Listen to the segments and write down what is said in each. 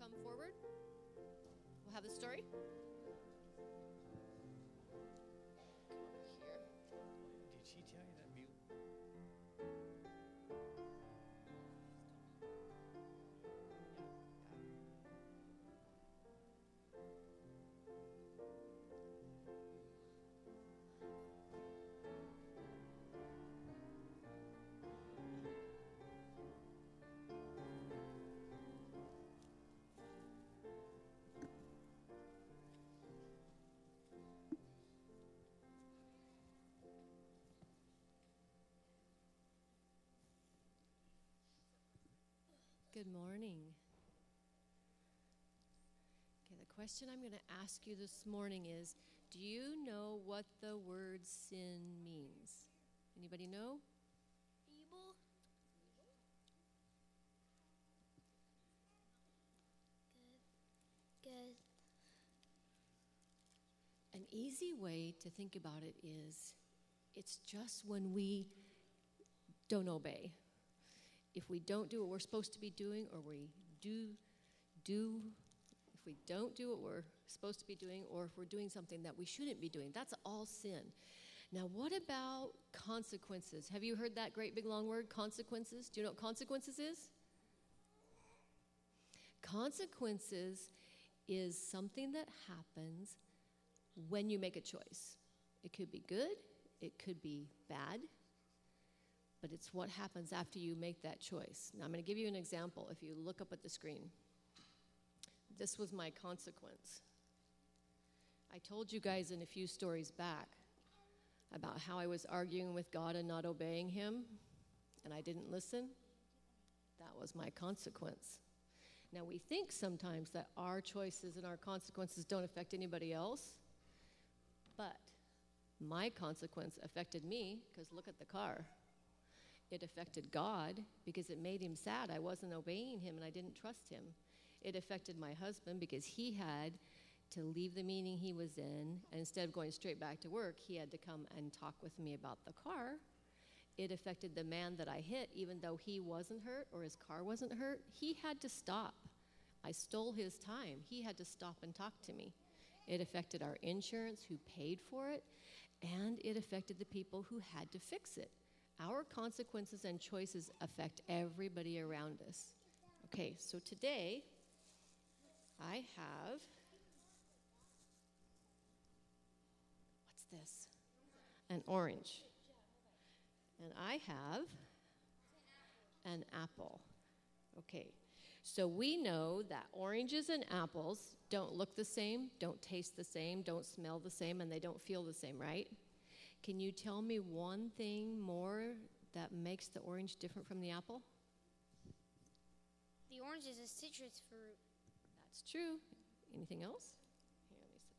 come forward. We'll have the story. Come over here. Did she tell you that mule? Good morning. Okay, the question I'm going to ask you this morning is, do you know what the word sin means? Anybody know? Evil. Good. An easy way to think about it is, it's just when we don't obey. If we don't do what we're supposed to be doing, or if we don't do what we're supposed to be doing, or if we're doing something that we shouldn't be doing, that's all sin. Now, what about consequences? Have you heard that great big long word, consequences? Do you know what consequences is? Consequences is something that happens when you make a choice. It could be good, it could be bad, but it's what happens after you make that choice. Now, I'm going to give you an example. If you look up at the screen, this was my consequence. I told you guys in a few stories back about how I was arguing with God and not obeying Him, and I didn't listen. That was my consequence. Now, we think sometimes that our choices and our consequences don't affect anybody else, but my consequence affected me, because look at the car. It affected God because it made Him sad. I wasn't obeying Him and I didn't trust Him. It affected my husband because he had to leave the meeting he was in, and instead of going straight back to work, he had to come and talk with me about the car. It affected the man that I hit, even though he wasn't hurt or his car wasn't hurt. He had to stop. I stole his time. He had to stop and talk to me. It affected our insurance, who paid for it, and it affected the people who had to fix it. Our consequences and choices affect everybody around us. Okay, so today I have, what's this? An orange. And I have an apple. Okay, so we know that oranges and apples don't look the same, don't taste the same, don't smell the same, and they don't feel the same, right? Can you tell me one thing more that makes the orange different from the apple? The orange is a citrus fruit. That's true. Anything else? Here, let me set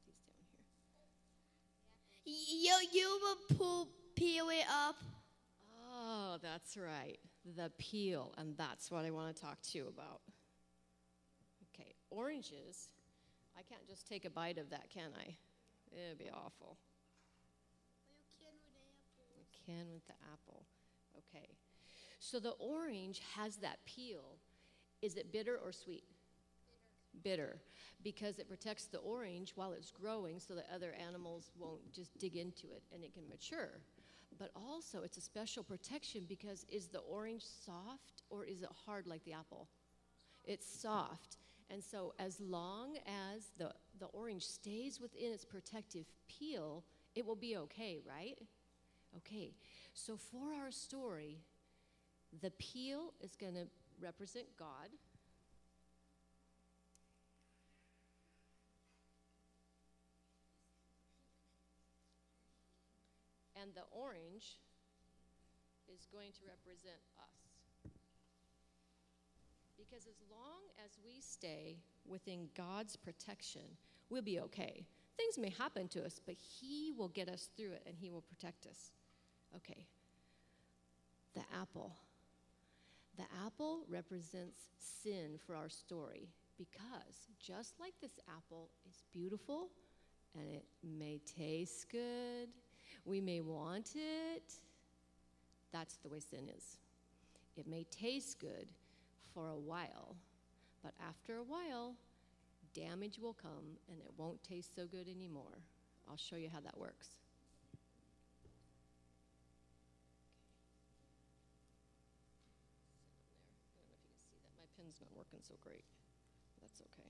these down here. You will peel it up. Oh, that's right. The peel, and that's what I want to talk to you about. Okay, oranges. I can't just take a bite of that, can I? It'd be awful. You can with the apple. Okay. So the orange has that peel. Is it bitter or sweet? Bitter. Because it protects the orange while it's growing so that other animals won't just dig into it and it can mature. But also it's a special protection because is the orange soft or is it hard like the apple? It's soft. And so as long as the orange stays within its protective peel, it will be okay, right? Okay, so for our story, the peel is going to represent God. And the orange is going to represent us. Because as long as we stay within God's protection, we'll be okay. Things may happen to us, but He will get us through it and He will protect us. Okay. The apple. The apple represents sin for our story because just like this apple is beautiful and it may taste good, we may want it, that's the way sin is. It may taste good for a while, But after a while, damage will come and it won't taste so good anymore. I'll show you how that works. My pen's not working so great. That's okay.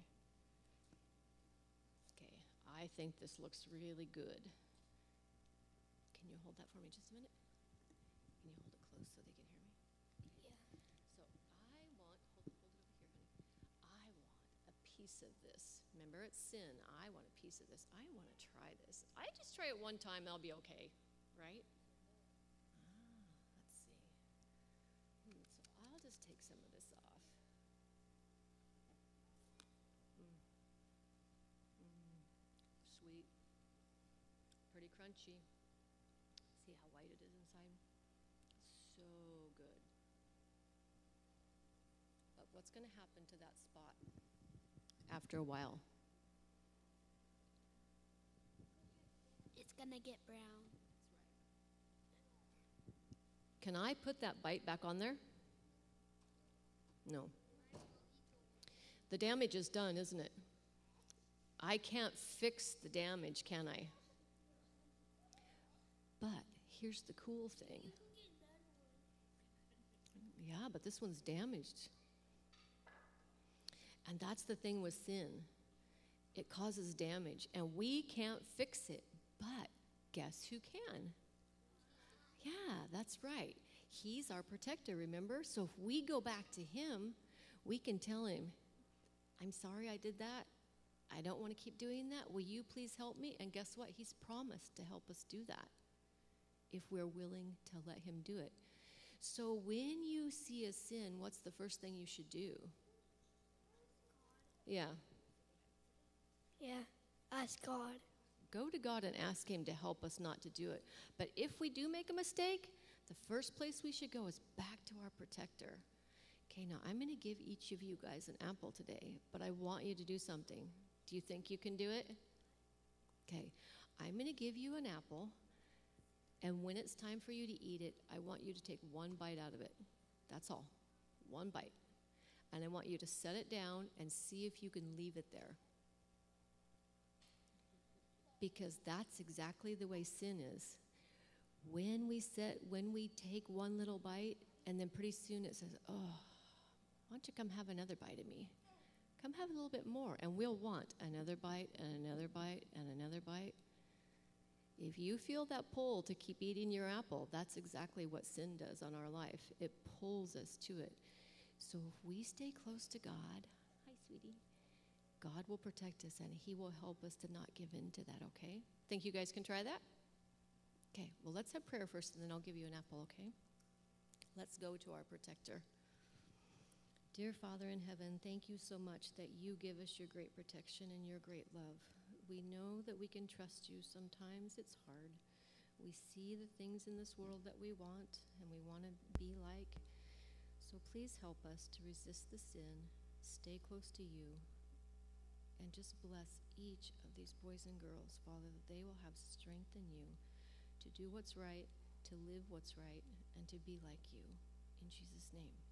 Okay, I think this looks really good. Can you hold that for me just a minute? Can you hold it close so they can hear me? Yeah. So I want, hold it over here, honey. I want a piece of this. Remember, it's sin. I want a piece of this. I want to try this. I just try it one time, I'll be okay, right? Let's see. So I'll just take some of this off. Sweet. Pretty crunchy. See how white it is inside? So good. But what's going to happen to that spot after a while? It's gonna get brown. Can I put that bite back on there? No. The damage is done, isn't it? I can't fix the damage, can I? But here's the cool thing. Yeah, but this one's damaged. And that's the thing with sin. It causes damage, and we can't fix it. But guess who can? Yeah, that's right. He's our protector, remember? So if we go back to him, we can tell him, I'm sorry I did that. I don't want to keep doing that. Will you please help me? And guess what? He's promised to help us do that if we're willing to let him do it. So when you see a sin, what's the first thing you should do? Yeah. Yeah. Ask God. Go to God and ask him to help us not to do it. But if we do make a mistake, the first place we should go is back to our protector. Okay, now I'm going to give each of you guys an apple today, but I want you to do something. Do you think you can do it? Okay, I'm going to give you an apple, and when it's time for you to eat it, I want you to take one bite out of it. That's all. One bite. And I want you to set it down and see if you can leave it there. Because that's exactly the way sin is. When we take one little bite, and then pretty soon it says, oh, why don't you come have another bite of me? Come have a little bit more. And we'll want another bite and another bite and another bite. If you feel that pull to keep eating your apple, that's exactly what sin does on our life. It pulls us to it. So if we stay close to God, hi, sweetie, God will protect us, and he will help us to not give in to that, okay? Think you guys can try that? Okay, well, let's have prayer first, and then I'll give you an apple, okay? Let's go to our protector. Dear Father in heaven, thank you so much that you give us your great protection and your great love. We know that we can trust you. Sometimes it's hard. We see the things in this world that we want, and we want to be like. So please help us to resist the sin, stay close to you, and just bless each of these boys and girls, Father, that they will have strength in you to do what's right, to live what's right, and to be like you. In Jesus' name.